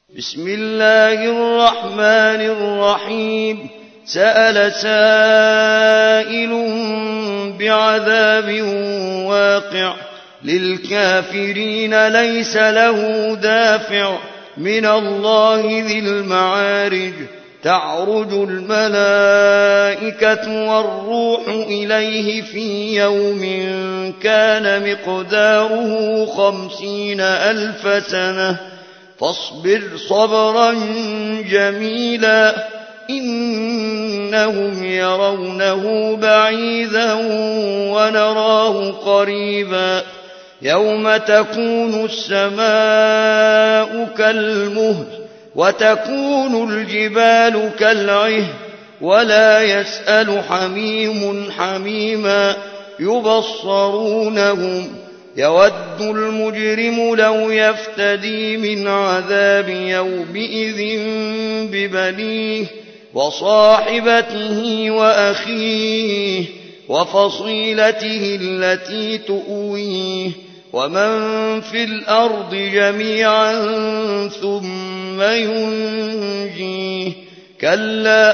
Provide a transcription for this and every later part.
بسم الله الرحمن الرحيم سأل سائل بعذاب واقع للكافرين ليس له دافع من الله ذي المعارج تعرج الملائكة والروح إليه في يوم كان مقداره 50,000 سنة فاصبر صبرا جميلا إنهم يرونه بعيدا ونراه قريبا يوم تكون السماء كالمهل وتكون الجبال كالعهن ولا يسأل حميم حميما يبصرونهم يود المجرم لو يفتدي من عذاب يومئذ ببنيه وصاحبته وأخيه وفصيلته التي تؤويه ومن في الأرض جميعا ثم ينجيه كلا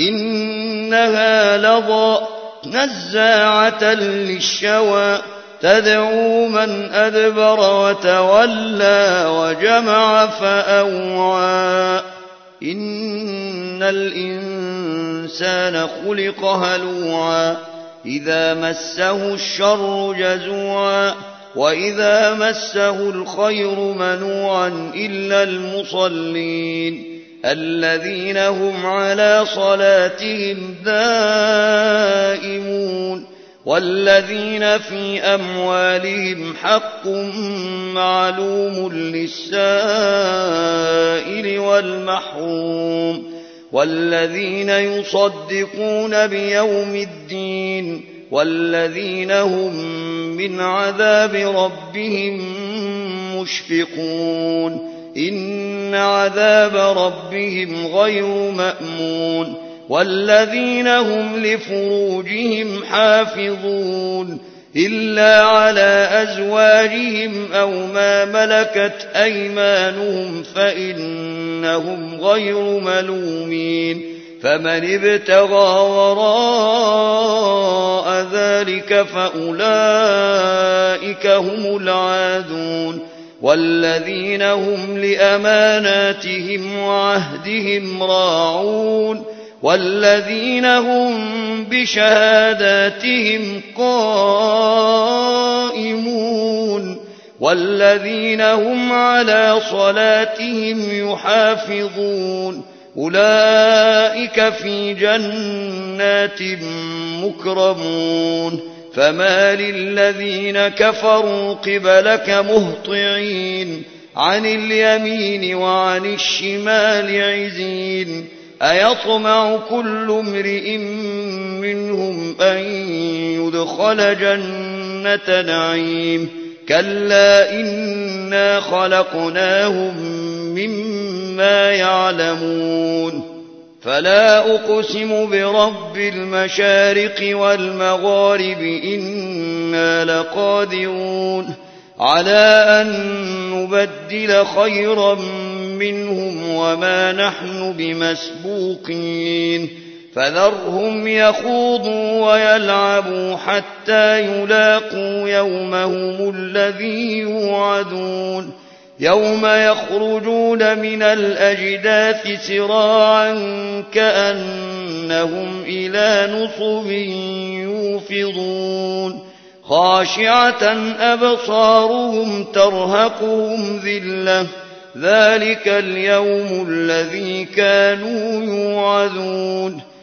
إنها لظى نزاعة للشوى تدعو من أدبر وتولى وجمع فأوعى إن الإنسان خلق هلوعا إذا مسه الشر جزوعا وإذا مسه الخير منوعا إلا المصلين الذين هم على صلاتهم دائمون والذين في أموالهم حق معلوم للسائل والمحروم والذين يصدقون بيوم الدين والذين هم من عذاب ربهم مشفقون إن عذاب ربهم غير مأمون والذين هم لفروجهم حافظون إلا على أزواجهم أو ما ملكت أيمانهم فإنهم غير ملومين فمن ابتغى وراء ذلك فأولئك هم العادون والذين هم لأماناتهم وعهدهم راعون والذين هم بشهاداتهم قائمون والذين هم على صلاتهم يحافظون أولئك في جنات مكرمون فما للذين كفروا قبلك مهطعين عن اليمين وعن الشمال عزين أيطمع كل امرئ منهم أن يدخل جنة نعيم كلا إنا خلقناهم مما يعلمون فلا أقسم برب المشارق والمغارب إنا لقادرون على أن نبدل خيرا منهم وما نحن بمسبوقين فذرهم يخوضوا ويلعبوا حتى يلاقوا يومهم الذي يوعدون يوم يخرجون من الأجداث سراعا كأنهم إلى نصب يوفضون خاشعة أبصارهم ترهقهم ذلة ذلك اليوم الذي كانوا يوعدون